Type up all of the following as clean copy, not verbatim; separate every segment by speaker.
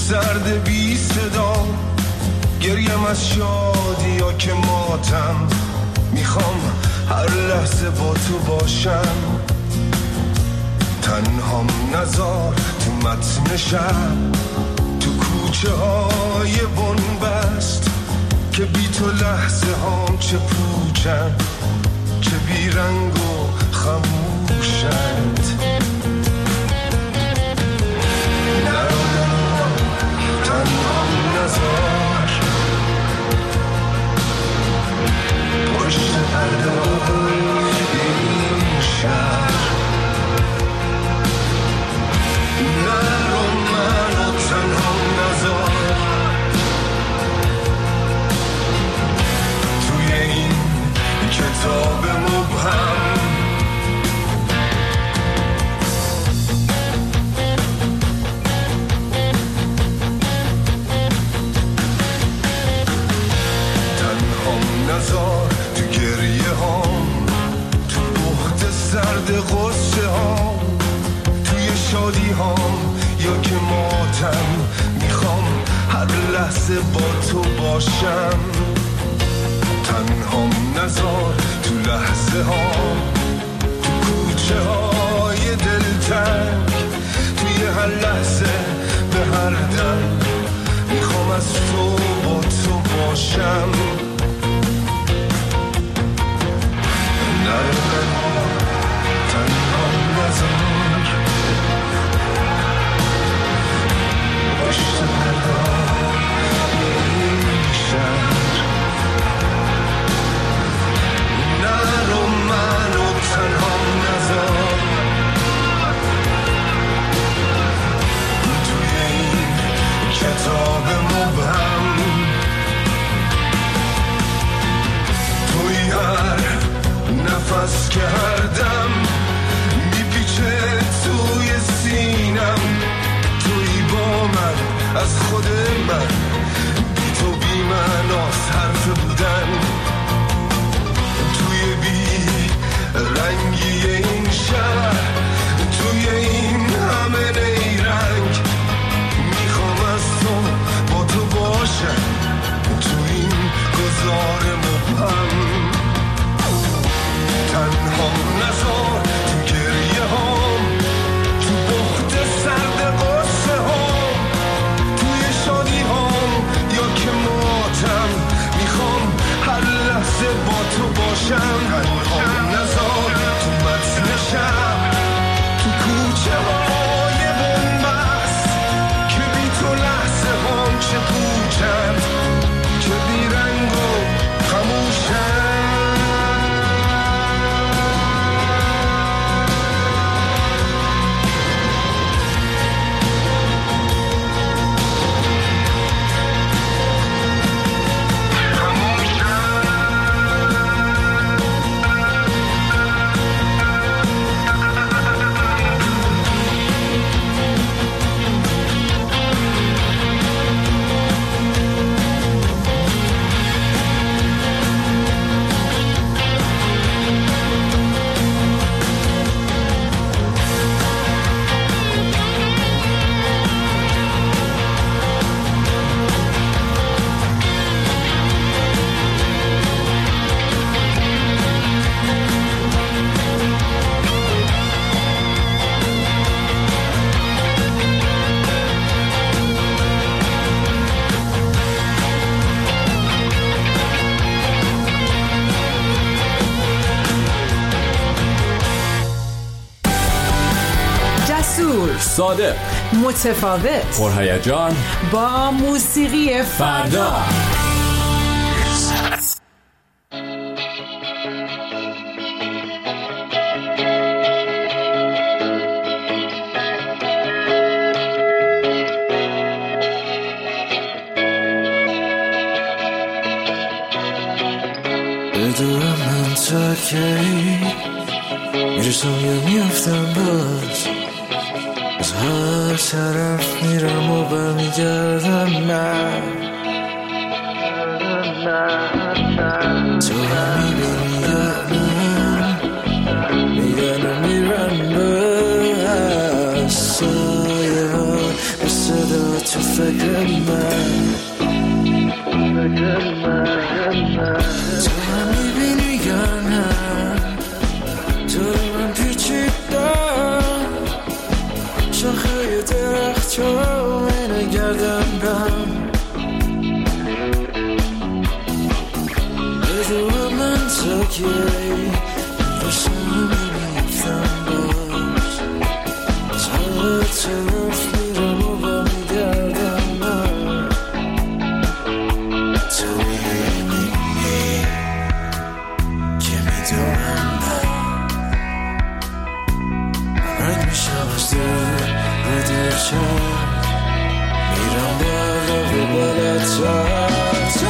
Speaker 1: سرد بی صدا، گریم از شادی یا که ماتم، میخوام هر لحظه با تو باشم. تنهام نزار تو متن شب، تو کوچه های بنبست، که بی تو لحظه هام چه پوچن، چه بی رنگ و خموشند. تنهام نزار پشت پرده این شهر، نرو منو تنهام نزار توی این کتاب مبهم. نزار تو گریه هام، تو بخت سرد غصه هام، توی شادی هام یا که ماتم، میخوام هر لحظه با تو باشم. تنهام نزار تو لحظه هام، تو کوچه های دلتنگ، توی هر لحظه به هر دم، میخوام از تو با تو باشم. تنهام نزار پشت پرده این شهر، نرو منو تنهام نزار توی این کتاب مبهم. توی هر نفس که هر دم میپیچه توی سینم، توی با من از خود من، بی تو بی معناست حرف بودن. توی بی رنگی این شهر، توی این همه نیرنگ، میخوام از تو با تو باشم توی این گذار مبهم. تنهام نزار تو گریه هام، تو بخت سرد قصه هام، توی شادی هام یا که ماتم، میخوام هر لحظه با تو باشم. تنهام نزار تو متن شب، تو کوچه های بنبست، که بی تو لحظه هام چه پوچند، چه بی رنگ و خموشند.
Speaker 2: صادق،
Speaker 3: متفاوت،
Speaker 2: پرهیجان،
Speaker 3: با موسیقی فردا.
Speaker 4: بدونم من تا کی میرسم یا میافتم باز، از هر طرف میرم و برمیگردم من. تو هم میبینی یا من میگن و میرن به سایه ها، صدا تو فکر من تو هم میبینی یا نه تو رو من پیچیدم شاخه درخت و اینه گردم بم بدو من تاکی باشم میفتم باش تا طرف میرم و برمیگردم من تو میبینی که میدونم رنگ میشم از دور و درشم میرم بالا و بالاتر تو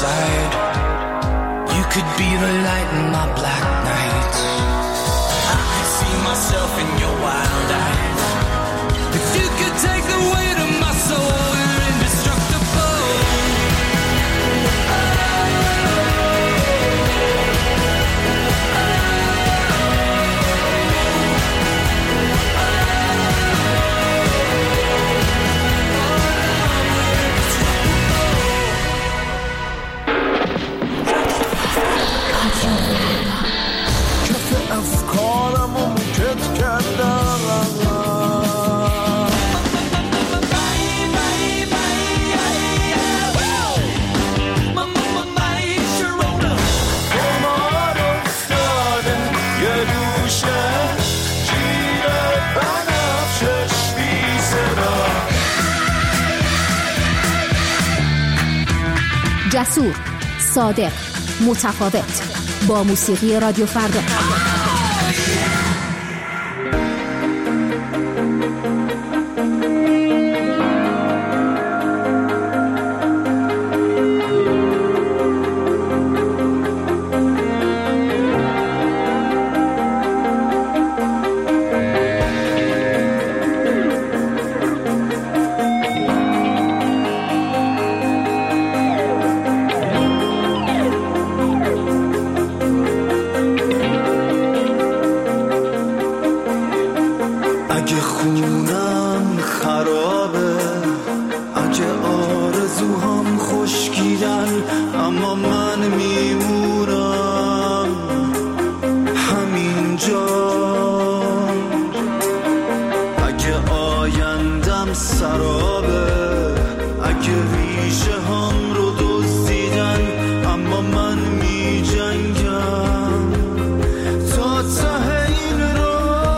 Speaker 4: side. You could be the light in my black night. I could see myself in your wild eyes. If you could take the weight of my soul, you're indestructible.
Speaker 1: افکارم رو موکت کردم بمار افتاده یه دوشه جیر بنفشش بی صدا.
Speaker 2: جسور، صادق، متفاوت با موسیقی رادیو فردا.
Speaker 1: اگه خونم خرابه، اگه آرزوهام خشکیدن، اما من میمونم همینجا. اگه آیندم سرابه، اگه ریشه هم رو دزدیدن، اما من میجنگم تا ته این رو.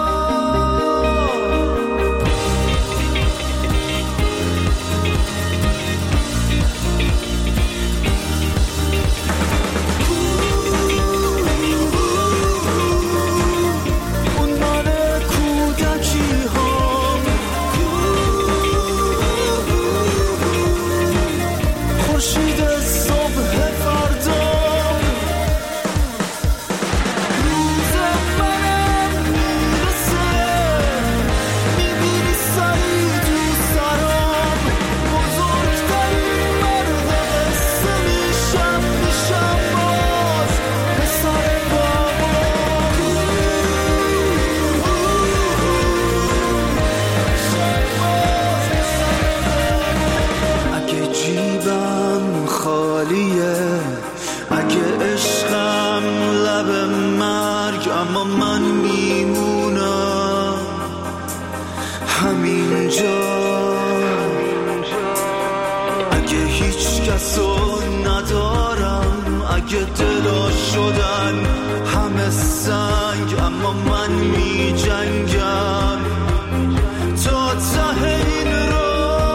Speaker 1: اگه عشقم لب مرگ، اما من میمونم همینجا. اگه هیچ کسو ندارم، اگه دلا شدن همه سنگ، اما من میجنگم تا ته این رو.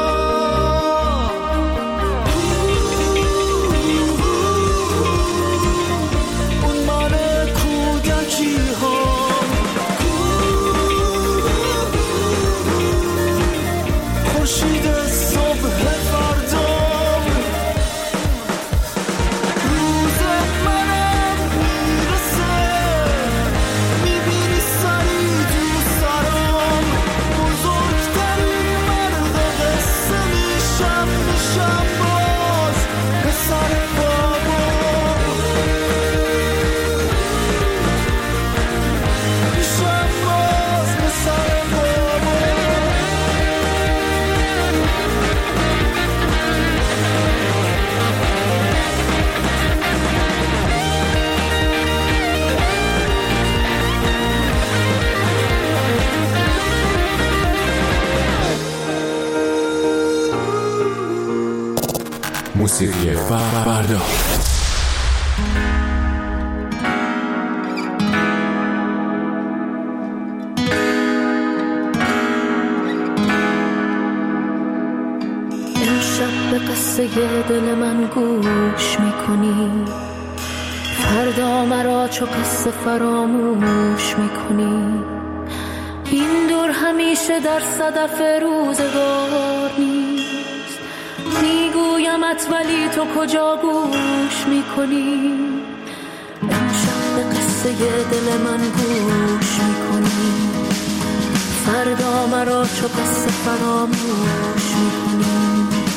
Speaker 5: موسیقی فردا.
Speaker 6: امشب به قصه دل من گوش میکنی، فردا مرا چو قصه فراموش میکنی. این دور همیشه در صدف روزگار نیست، میگویم میگمت ولی تو کجا گوش میکنی؟ امشب به قصه دل من گوش میکنی؟ فردا مرا چو قصه فراموش میکنی؟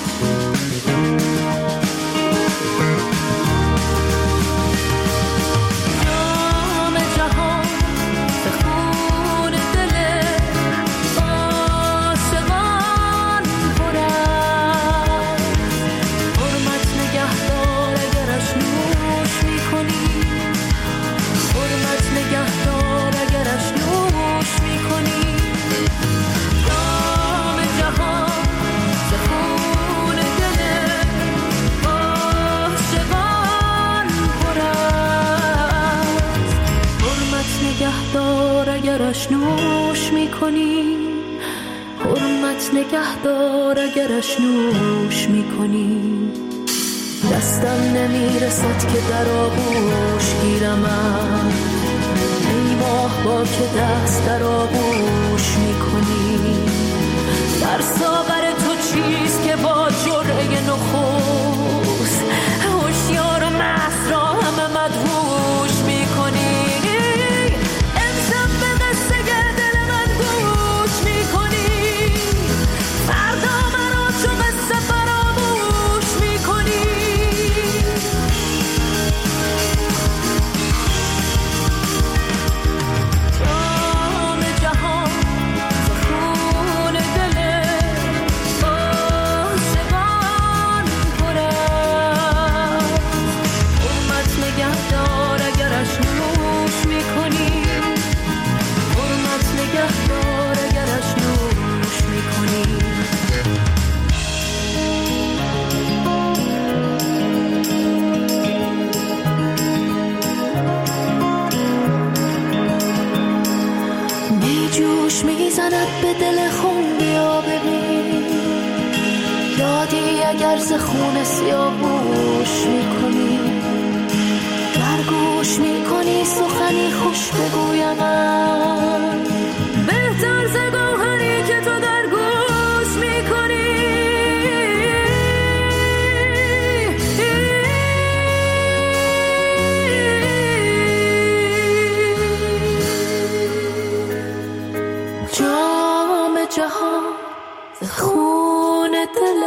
Speaker 6: اگرش نوش میکنی، حرمت نگهدار اگرش نوش میکنی. دستم نمیرسد که در آغوش گیرمت، ای ماه با که دست در آغوش میکنی. در ساغر تو چیست که با جرعه نخست هوشیار و مست را همه مدهوش میکنی؟ به دل خون بیا ببین، یادی اگر ز خون سیاوش میکنی. در گوش میکنی سخنی خوش بگویم، بهتر ز گوهری که تو در گوش میکنی. جهان ز خون دل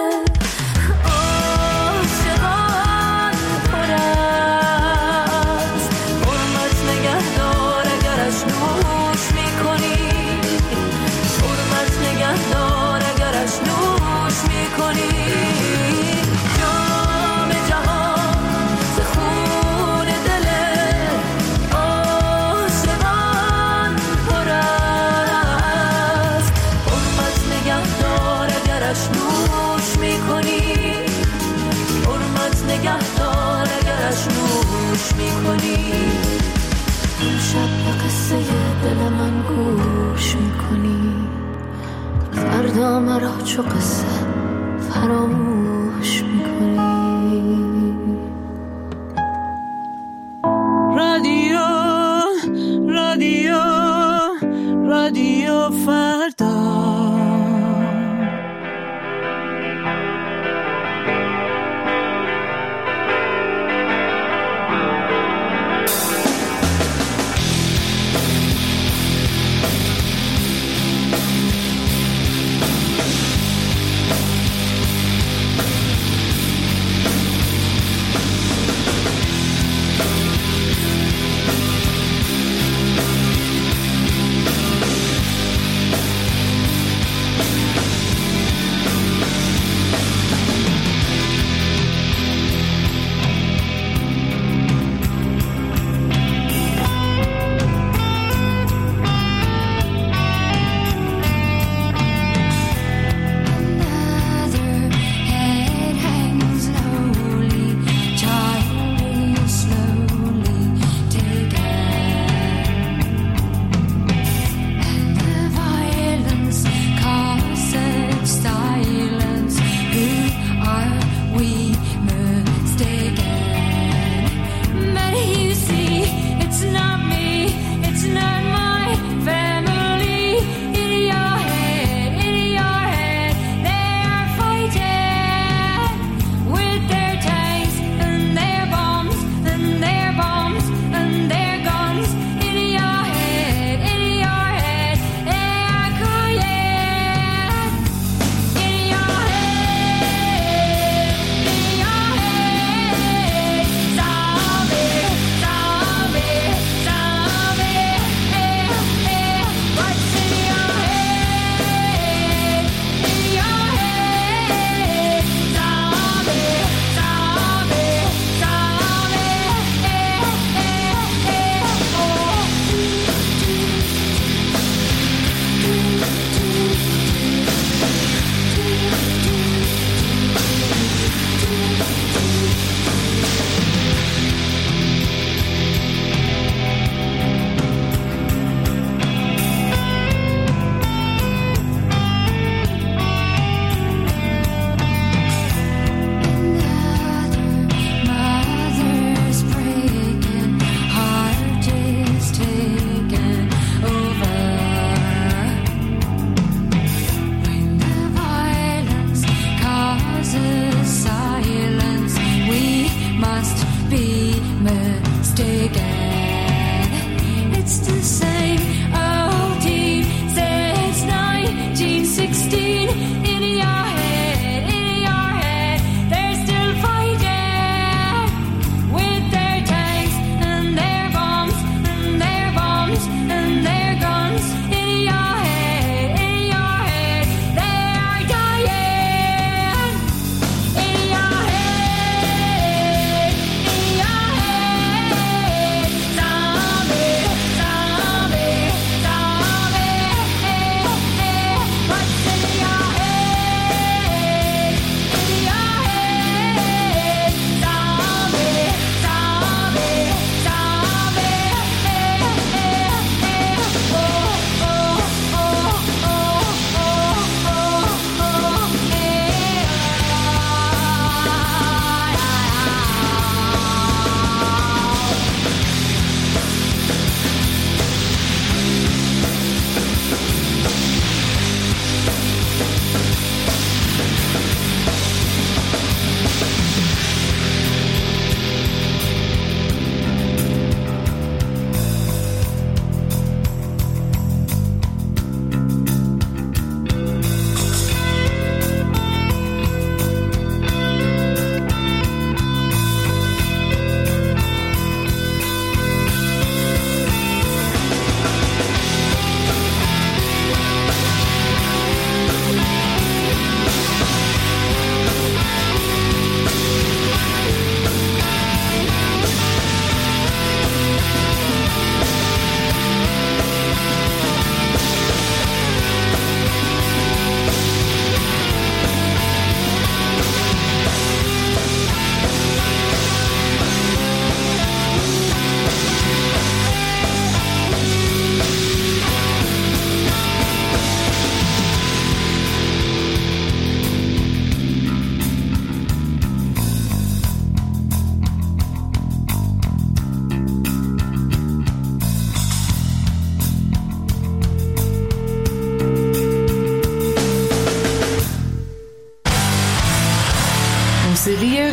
Speaker 6: عاشقان پر است. حرمت نگهدار اگرش نوش میکنی، حرمت نگهدار اگرش نوش میکنی. جام جهان ز خون دل عاشقان پر است. نوش میکنی، حرمت نگهدار اگرش نوش میکنی. امشب به قصه دل من گوش میکنی، فردا مرا چو قصه فراموش میکنی.
Speaker 7: رادیو رادیو رادیو فردا.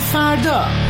Speaker 3: فردا